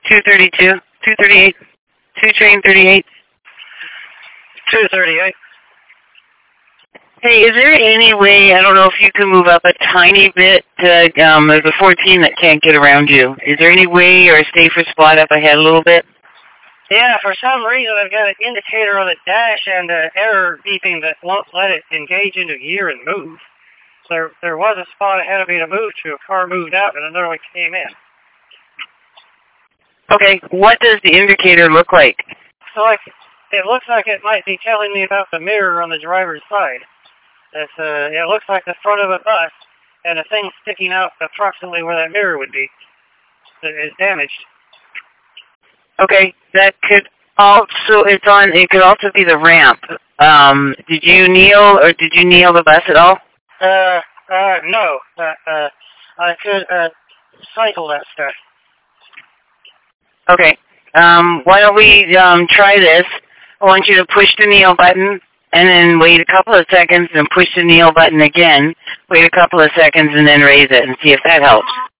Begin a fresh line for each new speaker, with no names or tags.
232, 238, 2 train 38.
238.
Hey, is there any way, I don't know if you can move up a tiny bit, there's a 14 that can't get around you. Is there any way or a safer spot up ahead a little bit?
Yeah, for some reason I've got an indicator on the dash and an error beeping that won't let it engage into gear and move. There was a spot ahead of me to move to. A car moved out and another one came in.
Okay, what does the indicator look like?
So it looks like it might be telling me about the mirror on the driver's side. It looks like the front of a bus and a thing sticking out approximately where that mirror would be. It's damaged.
Okay, that could also, it could also be the ramp. Did you kneel the bus at all?
No. I could, cycle that stuff.
Okay. Why don't we, try this? I want you to push the kneel button, and then wait a couple of seconds, and push the kneel button again. Wait a couple of seconds, and then raise it, and see if that helps.